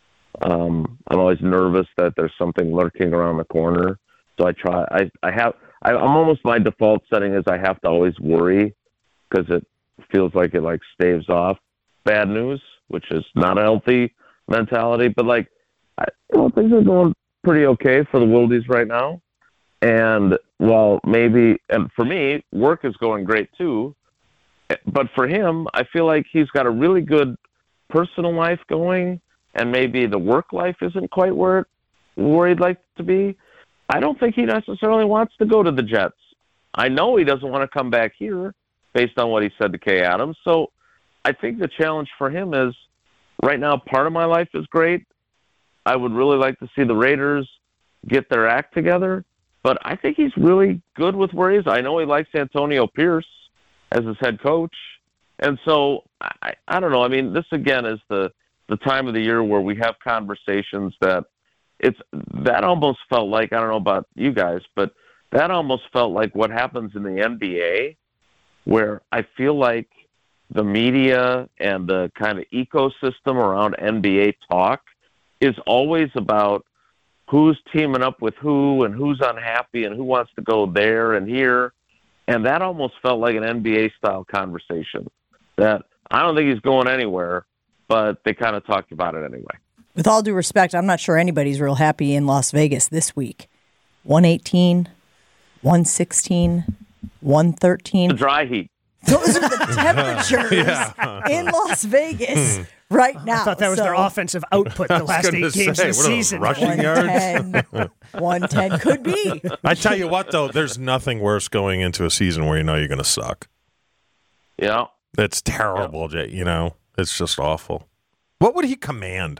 G: Um, I'm always nervous that there's something lurking around the corner. So I try, I, I have, I, I'm almost, my default setting is I have to always worry because it feels like it like staves off bad news, which is not a healthy mentality. But like, I, you know, things are going pretty okay for the Wildies right now. And well, maybe, and for me, work is going great too. But for him, I feel like he's got a really good personal life going. And maybe the work life isn't quite where, where he'd like to be. I don't think he necessarily wants to go to the Jets. I know he doesn't want to come back here based on what he said to Kay Adams. So I think the challenge for him is right now, part of my life is great. I would really like to see the Raiders get their act together. But I think he's really good with where he is. I know he likes Antonio Pierce as his head coach. And so I, I don't know. I mean, this again is the, the time of the year where we have conversations that it's that almost felt like, I don't know about you guys, but that almost felt like what happens in the N B A, where I feel like the media and the kind of ecosystem around N B A talk is always about who's teaming up with who and who's unhappy and who wants to go there and here. And that almost felt like an N B A style conversation that I don't think he's going anywhere, but they kind of talked about it anyway.
A: With all due respect, I'm not sure anybody's real happy in Las Vegas this week. one eighteen, one sixteen, one thirteen.
G: The dry heat.
A: Those are the temperatures yeah. in Las Vegas right now.
D: I thought that was
A: so,
D: their offensive output the last eight
C: say,
D: games this season.
C: Rushing yards?
A: one ten could be.
C: I tell you what, though, there's nothing worse going into a season where you know you're going to suck.
G: Yeah.
C: It's terrible, yeah. Jay. You know, it's just awful. What would he command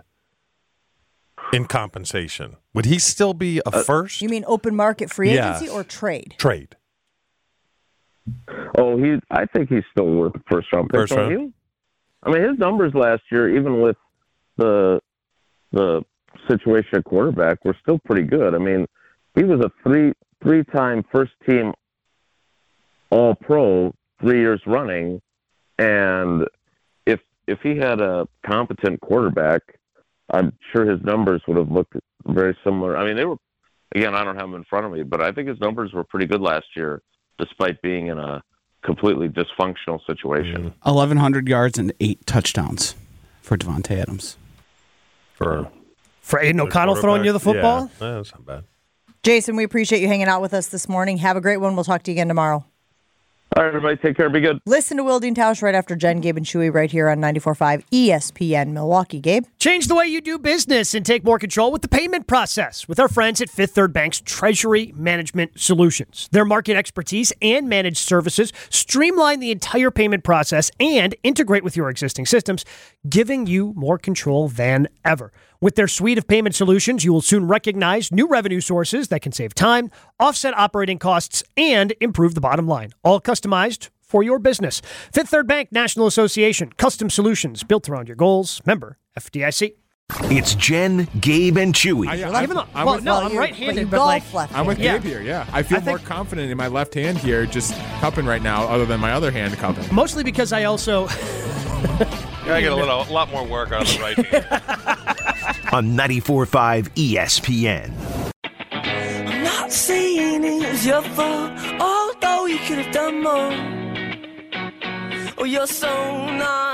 C: in compensation? Would he still be a uh, first?
A: You mean open market free
C: yes.
A: agency or trade?
C: Trade.
G: Oh, he. I think he's still worth the first round pick.
C: First round.
G: He, I mean, his numbers last year, even with the the situation at quarterback, were still pretty good. I mean, he was a three three time first team All Pro three years running, and if if he had a competent quarterback, I'm sure his numbers would have looked very similar. I mean, they were, again, I don't have them in front of me, but I think his numbers were pretty good last year, despite being in a completely dysfunctional situation.
E: eleven hundred yards and eight touchdowns for Devontae Adams.
C: For
D: for Aiden O'Connell throwing you the football?
C: Yeah, that's not bad.
A: Jason, we appreciate you hanging out with us this morning. Have a great one. We'll talk to you again tomorrow.
G: All right, everybody, take care. Be good.
A: Listen to Wilde and Tausch right after Jen, Gabe, and Chewy right here on ninety-four point five E S P N Milwaukee. Gabe?
D: Change the way you do business and take more control with the payment process with our friends at Fifth Third Bank's Treasury Management Solutions. Their market expertise and managed services streamline the entire payment process and integrate with your existing systems, giving you more control than ever. With their suite of payment solutions, you will soon recognize new revenue sources that can save time, offset operating costs, and improve the bottom line, all customized for your business. Fifth Third Bank National Association, custom solutions built around your goals. Member F D I C.
F: It's Jen, Gabe, and Chewy.
H: I,
D: well,
H: I,
D: even though,
H: I'm
D: well,
H: with,
D: no,
A: well,
D: I'm
A: you-
D: right-handed,
A: but
D: but,
A: you
D: like,
A: golf left
H: I'm with
A: handed.
H: Gabe here, yeah. I feel
D: I think-
H: more confident in my left hand here, just cupping right now, other than my other hand cupping.
D: mostly because I also...
C: Yeah, I get a little, a lot more work on the right hand.
F: On ninety-four point five E S P N.
I: I'm not saying it's your fault, although you could have done more. Oh, you're so naive.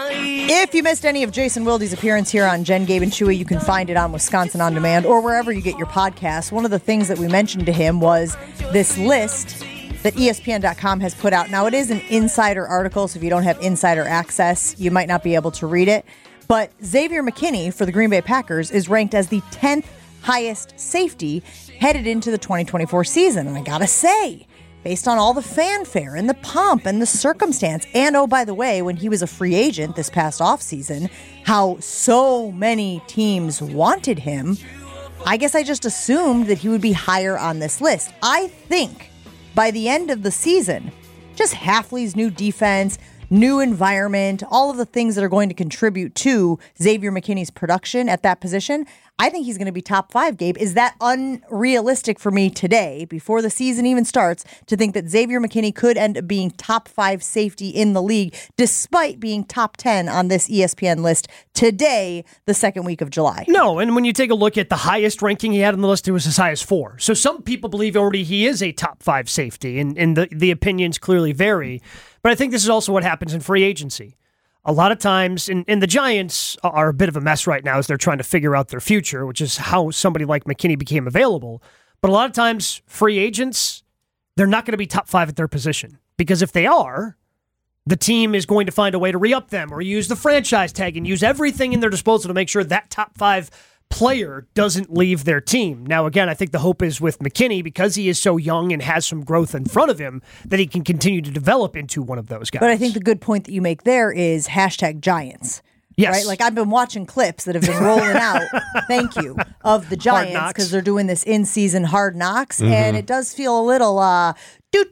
A: If you missed any of Jason Wilde's appearance here on Jen, Gabe, and Chewy, you can find it on Wisconsin On Demand or wherever you get your podcasts. One of the things that we mentioned to him was this list that E S P N dot com has put out. Now, it is an insider article, so if you don't have insider access, you might not be able to read it. But Xavier McKinney for the Green Bay Packers is ranked as the tenth highest safety headed into the twenty twenty-four season. And I gotta say, based on all the fanfare and the pomp and the circumstance, and oh, by the way, when he was a free agent this past offseason, how so many teams wanted him, I guess I just assumed that he would be higher on this list. I think by the end of the season, just Hafley's new defense, new environment, all of the things that are going to contribute to Xavier McKinney's production at that position, I think he's going to be top five, Gabe. Is that unrealistic for me today, before the season even starts, to think that Xavier McKinney could end up being top five safety in the league, despite being top ten on this E S P N list today, the second week of July?
D: No, and when you take a look at the highest ranking he had on the list, it was as high as four. So some people believe already he is a top five safety, and, and the, the opinions clearly vary. But I think this is also what happens in free agency. A lot of times, and, and the Giants are a bit of a mess right now as they're trying to figure out their future, which is how somebody like McKinney became available. But a lot of times, free agents, they're not going to be top five at their position. Because if they are, the team is going to find a way to re-up them or use the franchise tag and use everything in their disposal to make sure that top five player doesn't leave their team. Now, again, I think the hope is with McKinney, because he is so young and has some growth in front of him, that he can continue to develop into one of those guys.
A: But I think the good point that you make there is hashtag Giants.
D: Yes.
A: Right? Like, I've been watching clips that have been rolling out, thank you, of the Giants, because they're doing this in-season Hard Knocks, mm-hmm. and it does feel a little, uh, yeah,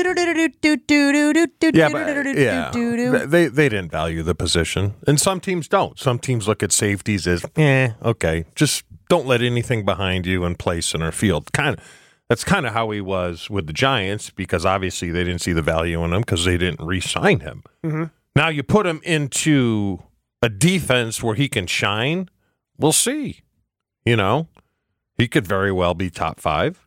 C: but, yeah. They, they didn't value the position, and some teams don't. Some teams look at safeties as, eh, okay, just don't let anything behind you and play center field. Kind of. That's kind of how he was with the Giants, because obviously they didn't see the value in him because they didn't re-sign him.
D: Mm-hmm.
C: Now you put him into a defense where he can shine, we'll see. You know, he could very well be top five.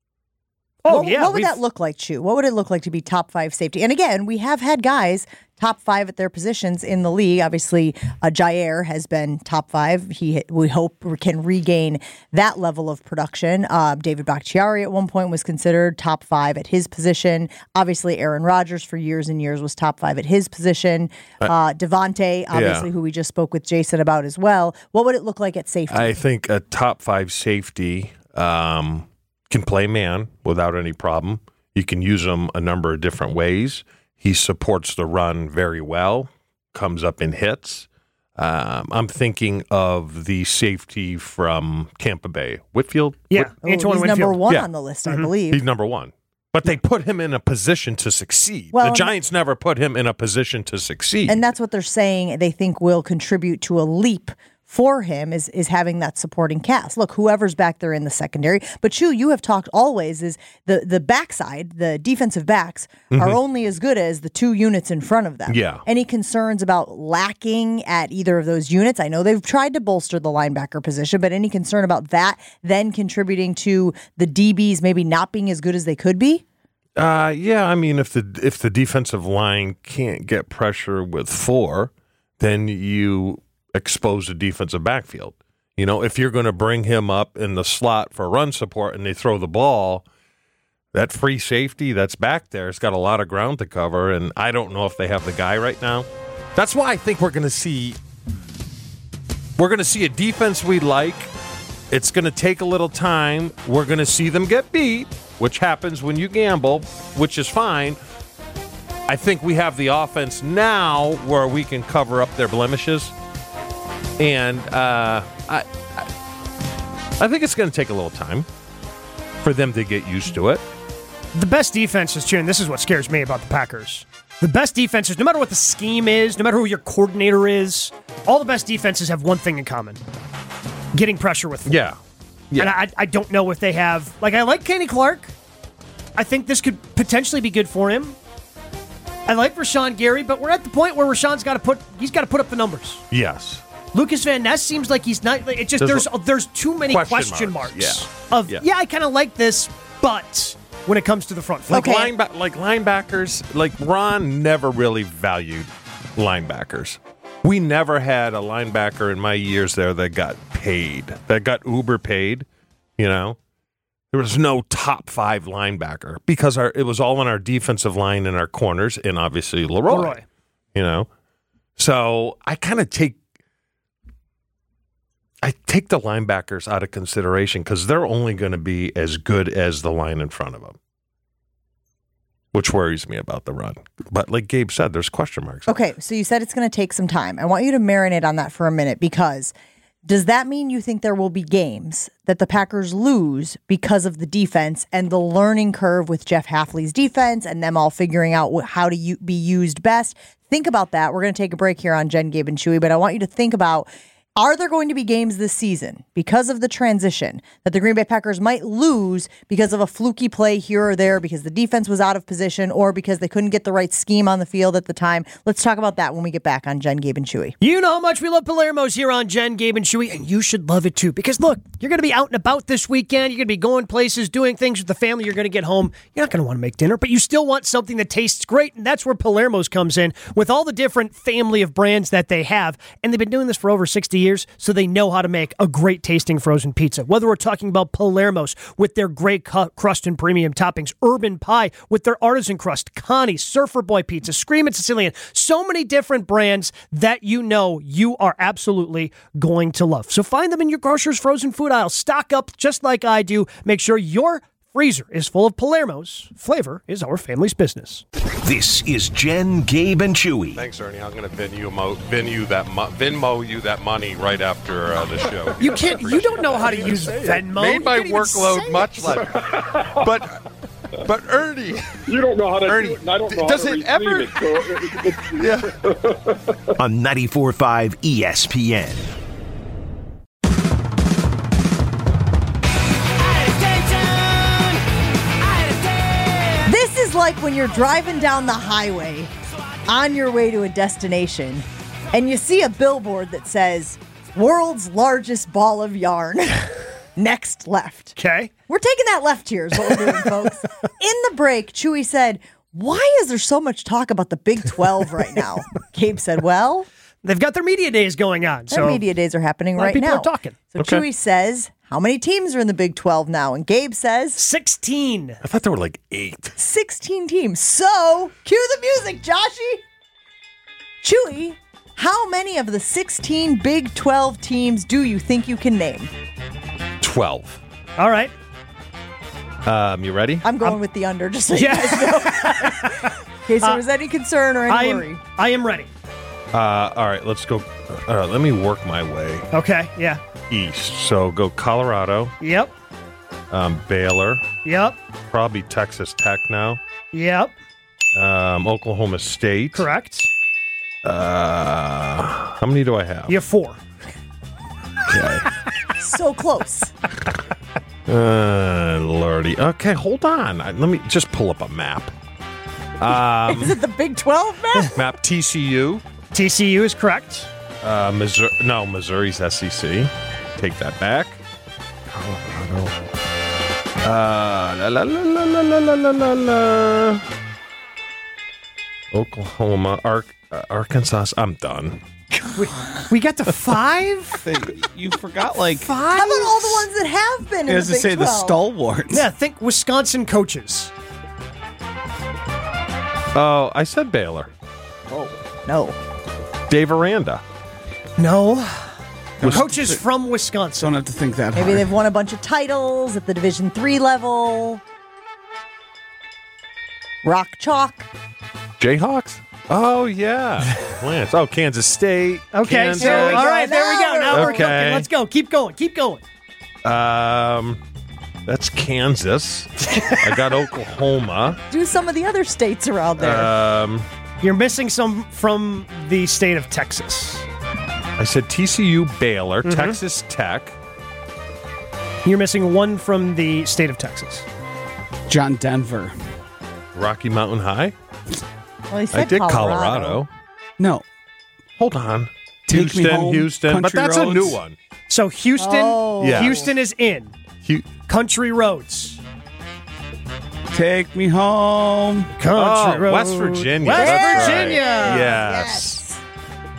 D: Oh,
A: what,
D: yeah.
A: What would that look like, Chu? What would it look like to be top five safety? And again, we have had guys top five at their positions in the league. Obviously, uh, Jair has been top five. He, we hope, can regain that level of production. Uh, David Bakhtiari at one point was considered top five at his position. Obviously, Aaron Rodgers for years and years was top five at his position. Uh, Devontae, obviously, yeah. who we just spoke with Jason about as well. What would it look like at safety?
C: I think a top five safety um, can play man without any problem. You can use him a number of different ways. He supports the run very well, comes up in hits. Um, I'm thinking of the safety from Tampa Bay. Whitfield?
D: Yeah,
A: Whit-
D: Antoine
A: he's
D: Winfield.
A: number one
C: Yeah.
A: on the list,
D: Mm-hmm.
A: I believe.
C: He's number one. But they put him in a position to succeed.
A: Well,
C: the Giants never put him in a position to succeed.
A: And that's what they're saying they think will contribute to a leap for him is is having that supporting cast. Look, whoever's back there in the secondary. But Chu, you have talked always is the, the backside, the defensive backs, mm-hmm. are only as good as the two units in front of them.
C: Yeah.
A: Any concerns about lacking at either of those units? I know they've tried to bolster the linebacker position, but any concern about that then contributing to the D Bs maybe not being as good as they could be?
C: Uh, yeah, I mean, if the if the defensive line can't get pressure with four, then you expose the defensive backfield. You know, if you're going to bring him up in the slot for run support and they throw the ball, that free safety that's back there has got a lot of ground to cover, and I don't know if they have the guy right now. That's why I think we're going to see we're going to see a defense we like. It's going to take a little time. We're going to see them get beat, which happens when you gamble, which is fine. I think we have the offense now where we can cover up their blemishes. And uh, I, I, I think it's going to take a little time for them to get used to it.
D: The best defenses, Chin, this is what scares me about the Packers. The best defenses, no matter what the scheme is, no matter who your coordinator is, all the best defenses have one thing in common. Getting pressure with four.
C: Yeah. yeah.
D: And I, I don't know if they have... Like, I like Kenny Clark. I think this could potentially be good for him. I like Rashawn Gary, but we're at the point where Rashawn's got to put... He's got to put up the numbers.
C: Yes.
D: Lucas Van Ness seems like he's not. It just there's there's, there's too many question, question marks.
C: marks.
D: Yeah. Of
C: yeah,
D: yeah I kind of like this, but when it comes to the front,
C: like
A: okay.
C: lineback, like linebackers, like Ron never really valued linebackers. We never had a linebacker in my years there that got paid, that got uber paid, you know? There was no top five linebacker because our it was all on our defensive line and our corners and obviously Leroy,
D: Leroy.
C: you know? So I kind of take I take the linebackers out of consideration because they're only going to be as good as the line in front of them, which worries me about the run. But like Gabe said, there's question marks.
A: Okay, so you said it's going to take some time. I want you to marinate on that for a minute because does that mean you think there will be games that the Packers lose because of the defense and the learning curve with Jeff Hafley's defense and them all figuring out wh- how to u- be used best? Think about that. We're going to take a break here on Jen, Gabe, and Chewy, but I want you to think about, are there going to be games this season because of the transition that the Green Bay Packers might lose because of a fluky play here or there, because the defense was out of position, or because they couldn't get the right scheme on the field at the time? Let's talk about that when we get back on Jen, Gabe, and Chewy.
D: You know how much we love Palermo's here on Jen, Gabe, and Chewy, and you should love it too. Because look, you're going to be out and about this weekend. You're going to be going places, doing things with the family. You're going to get home. You're not going to want to make dinner, but you still want something that tastes great, and that's where Palermo's comes in with all the different family of brands that they have. And they've been doing this for over sixty years, so they know how to make a great tasting frozen pizza. Whether we're talking about Palermo's with their great cu- crust and premium toppings, Urban Pie with their artisan crust, Connie's, Surfer Boy Pizza, Screamin' Sicilian, so many different brands that you know you are absolutely going to love. So find them in your grocer's frozen food aisle. Stock up just like I do. Make sure your freezer is full of Palermo's. Flavor is our family's business.
F: This is Jen, Gabe, and Chewy.
C: Thanks, Ernie. I'm going to Venmo, Venmo that mo- Venmo you that money right after uh, the show.
D: You can't. You don't know how to use Venmo.
C: Made my
D: You can't even say
C: workload
D: it.
C: much less. But but Ernie,
J: You don't know how to
C: Ernie,
J: do it, and I don't know
C: does
J: how to
C: it ever-
J: retrieve it. So it- it's-
F: On ninety-four point five E S P N.
A: This is like when you're driving down the highway on your way to a destination and you see a billboard that says, world's largest ball of yarn. Next left.
D: Okay.
A: We're taking that left here is what we're doing, folks. In the break, Chewy said, why is there so much talk about the Big twelve right now? Gabe said, well,
D: They've got their media days going on.
A: their
D: So
A: media days are happening
D: a lot of
A: right
D: people
A: now.
D: are talking.
A: So
C: Okay.
A: Chewy says, how many teams are in the Big twelve now? And Gabe says,
D: sixteen.
C: I thought there were like eight.
A: sixteen teams. So, cue the music, Joshy. Chewy, how many of the sixteen Big twelve teams do you think you can name?
C: Twelve.
D: All right.
C: Um, you ready?
A: I'm going with the under, just so you
D: Yeah.
A: guys know. In case there was any concern or any
D: I
A: worry.
D: am, I am ready.
C: Uh, all right, let's go. Uh, let me work my way
D: Okay. Yeah.
C: east. So go Colorado,
D: Yep.
C: um, Baylor,
D: Yep.
C: probably Texas Tech now,
D: Yep.
C: um, Oklahoma State.
D: Correct.
C: Uh, how many do I have?
D: You have four.
C: Okay.
A: So close.
C: Uh, Lordy. Okay, hold on. I- Let me just pull up a map. Um,
A: Is it the Big twelve, man?
C: map T C U.
D: T C U is correct.
C: Uh, Missouri. No, Missouri's S E C. Take that back. Colorado. Uh, la la la la la la la la la. Oklahoma, Ar- uh, Arkansas. I'm done.
D: We, we got to five?
E: You forgot, like,
D: Five?
A: How about all the ones that have been in
E: as
A: the
E: to
A: Big
E: say, the
A: twelve?
E: stalwarts.
D: Yeah, think Wisconsin coaches.
C: Oh, I said Baylor.
A: No.
C: Dave Aranda.
D: No. Coaches from Wisconsin.
E: Don't have to think that
A: Maybe
E: hard.
A: they've won a bunch of titles at the Division three level. Rock Chalk.
C: Jayhawks? Oh, yeah. Lance. Oh, Kansas State.
D: Okay,
C: Kansas.
D: so all right, there we go. Now we're
C: Okay.
D: cooking. Let's go. Keep going. Keep going.
C: Um, that's Kansas. I got Oklahoma.
A: Do some of the other states around there.
C: Um,
D: You're missing some from the state of Texas.
C: I said T C U, Baylor,
D: Mhm.
C: Texas Tech.
D: You're missing one from the state of Texas.
E: John Denver.
C: Rocky Mountain High.
A: well, he
C: I
A: said
C: did
A: Colorado.
C: Colorado.
E: No.
C: Hold on.
E: Take Me
C: Houston,
E: Home,
C: Houston. But
E: Country
C: that's a
E: Roads.
C: new one.
D: So Houston,
A: Oh.
C: Yeah.
D: Houston is in.
C: Hu-
D: Country Roads.
E: Take me home.
D: Country
C: oh,
D: Roads.
C: West Virginia.
D: West
C: That's right.
D: Virginia.
C: Yes.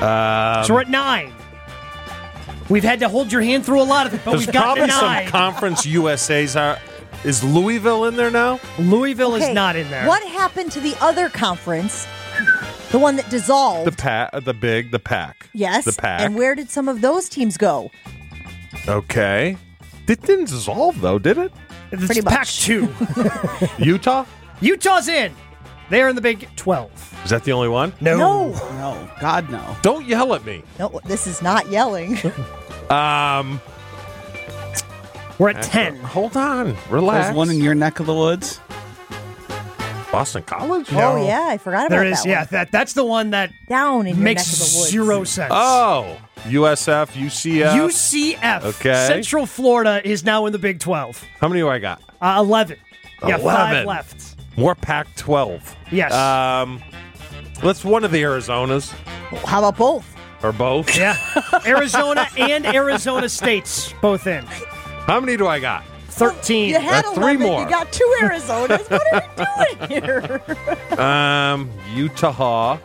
C: Um,
D: So we're at nine. We've had to hold your hand through a lot of it, but
C: there's
D: we've got to
C: probably
D: nine.
C: some Conference U S A's. Are, is Louisville in there now?
D: Louisville
A: Okay,
D: is not in there.
A: What happened to the other conference? The one that dissolved.
C: The pa- the big, the pack.
A: Yes.
C: The pack.
A: And where did some of those teams go?
C: Okay. It didn't dissolve, though, did it?
D: It's
A: Pretty
D: Pac
A: much.
D: two.
C: Utah?
D: Utah's in. They're in the Big twelve.
C: Is that the only one?
D: No.
A: No.
E: No, God, no.
C: Don't yell at me.
A: No, this is not yelling.
C: Um,
D: We're at ten.
C: Hold on. Relax.
E: There's one in your neck of the woods.
C: Boston College?
A: Oh, yeah. I forgot about
D: There is,
A: that
D: yeah.
A: one.
D: That, that's the one that
A: Down in your
D: makes
A: neck of the woods.
D: zero sense.
C: Oh, U S F, U C F.
D: U C F.
C: Okay.
D: Central Florida is now in the Big twelve.
C: How many do I got?
D: Uh, eleven. You got five
C: eleven.
D: left.
C: More Pac twelve.
D: Yes.
C: Um, let's one of the Arizonas
A: How about both?
C: or both.
D: Yeah. Arizona and Arizona State's both in.
C: How many do I got?
D: thirteen.
A: You had
C: That's three
A: eleven.
C: more.
A: You got two Arizonas. What are you doing here?
C: Um, Utah.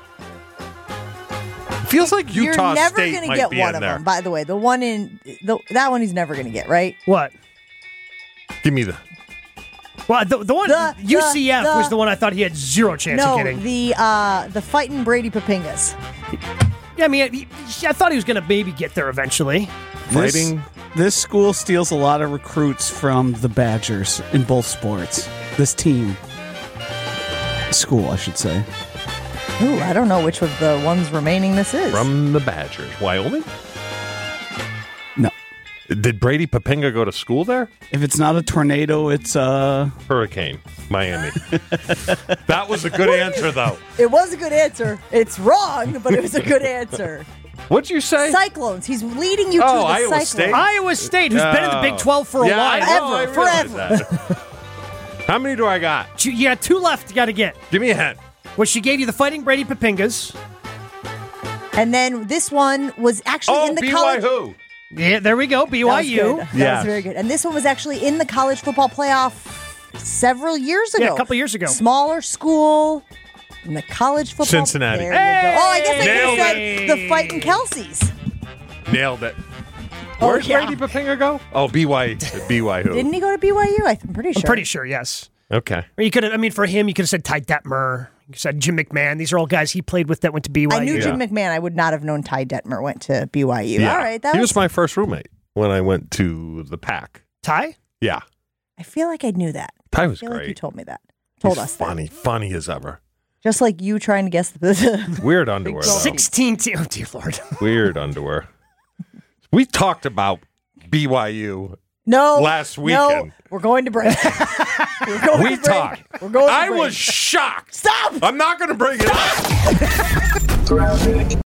C: Feels like Utah
A: You're never
C: State
A: gonna
C: might
A: get
C: be
A: one
C: in
A: of
C: there.
A: them. By the way, the one in the, that one he's never going to get, right?
D: What?
C: Give me the.
D: Well, the, the one,
A: The-
D: U C F
A: the-
D: was the one I thought he had zero chance
A: No,
D: of getting.
A: the uh, the fighting Brady Papingas.
D: Yeah, I mean, he- I thought he was going to maybe get there eventually.
E: This,
C: Fighting.
E: this school steals a lot of recruits from the Badgers in both sports. This team. School, I should say.
A: Ooh, I don't know which of the ones remaining this is.
C: From the Badgers. Wyoming?
E: No.
C: Did Brady Papinga go to school there?
E: If it's not a tornado, it's uh
C: Hurricane, Miami. That was a good answer, though.
A: It was a good answer. It's wrong, but it was a good answer.
C: What'd you say?
A: Cyclones. He's leading you
C: Oh,
A: to the
C: Iowa
A: Cyclones.
C: State?
D: Iowa State, who's been in the Big twelve for a
C: yeah, I
D: while.
C: know, I
A: Forever,
C: realize that. How many do I got?
D: Two- You got two left you got to get.
C: Give me a hint.
D: Well, she gave you the Fighting Brady Papingas.
A: And then this one was actually
C: Oh,
A: in the
C: B Y
A: college.
C: who?
D: Yeah, there we go, B
A: That
D: Y
A: was
D: U.
A: good. That
C: Yes.
A: was very good. And this one was actually in the college football playoff several years ago.
D: Yeah, a couple years ago.
A: Smaller school in the college football.
C: Cincinnati.
A: There you go. Oh, I guess I could
C: Nailed
A: have
C: it.
A: said the fighting Kelseys.
C: Nailed it.
A: Oh,
C: Where'd
A: yeah.
C: Brady Papinga go? Oh, B Y. B Y who?
A: Didn't he go to B Y U? I'm pretty sure.
D: I'm pretty sure, yes.
C: Okay.
D: Or you could have, I mean, for him, you could have said Ty Detmer. You could have said Jim McMahon. These are all guys he played with that went to B Y U.
A: I knew
C: Yeah.
A: Jim McMahon. I would not have known Ty Detmer went to B Y U.
C: Yeah.
A: All right. That
C: he
A: was,
C: was my first roommate when I went to the Pac.
D: Ty?
C: Yeah.
A: I feel like I knew that.
C: Ty
A: I
C: was
A: feel like you
C: great.
A: told me that. Told
C: He's
A: us
C: funny. Funny as ever.
A: that. Just like you trying to guess the.
C: Weird underwear, though.
D: sixteen te- Oh, dear Lord.
C: Weird underwear. We talked about B Y U.
A: No.
C: Last
A: No,
C: weekend.
A: we're going to break. We're going
C: We
A: to break.
C: talked.
A: We're going to
C: I
A: break.
C: was shocked.
A: Stop!
C: I'm not going to bring it up.